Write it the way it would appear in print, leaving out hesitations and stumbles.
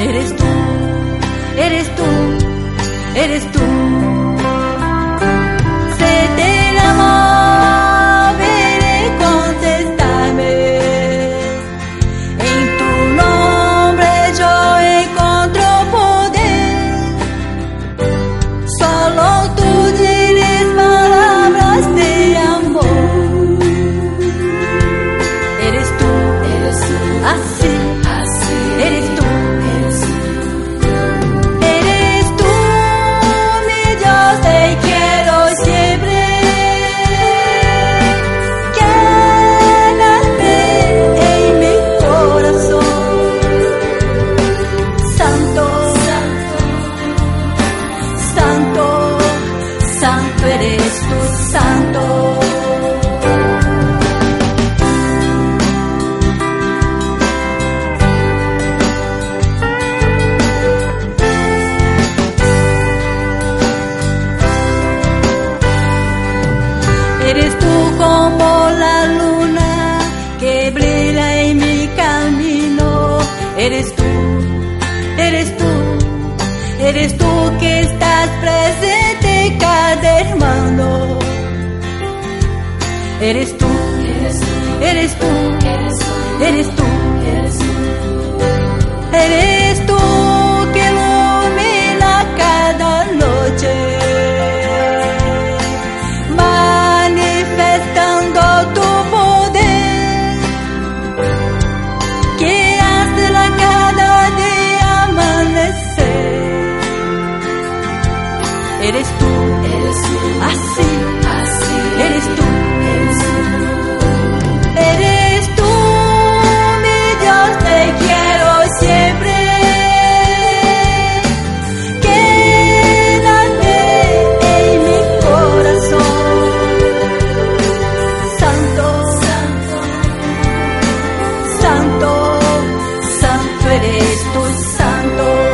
Eres tú, eres tú, eres tú. Si te llamo, ven y contéstame. En tu nombre yo encuentro poder. Solo tú tienes palabras de amor. Eres tú, así, eres tú. Eres tú como la luna que brilla en mi camino. Eres tú, eres tú, eres tú que estás presente en cada hermano. Eres tú, eres tú, eres tú, eres tú, eres tú que ilumina cada noche. Eres tú, así, eres tú, eres tú, mi Dios, te quiero siempre. Quédate en mi corazón, santo, santo, santo, santo eres tú, santo.